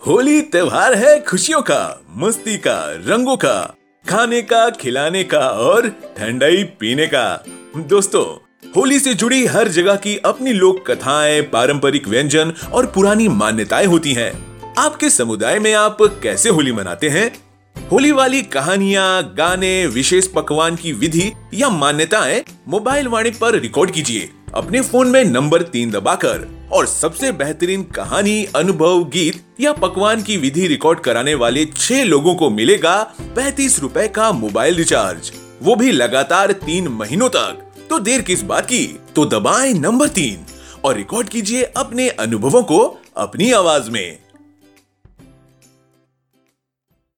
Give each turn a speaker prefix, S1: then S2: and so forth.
S1: होली त्योहार है खुशियों का, मस्ती का, रंगों का, खाने का, खिलाने का और ठंडाई पीने का। दोस्तों, होली से जुड़ी हर जगह की अपनी लोक कथाएं, पारंपरिक व्यंजन और पुरानी मान्यताएं होती हैं। आपके समुदाय में आप कैसे होली मनाते हैं? होली वाली कहानियां, गाने, विशेष पकवान की विधि या मान्यताएं मोबाइल वाणी पर रिकॉर्ड कीजिए अपने फोन में नंबर 3 दबाकर, और सबसे बेहतरीन कहानी, अनुभव, गीत या पकवान की विधि रिकॉर्ड कराने वाले 6 लोगों को मिलेगा 35 रुपए का मोबाइल रिचार्ज, वो भी लगातार 3 महीनों तक। तो देर किस बात की, तो दबाएं नंबर 3 और रिकॉर्ड कीजिए अपने अनुभवों को अपनी आवाज में।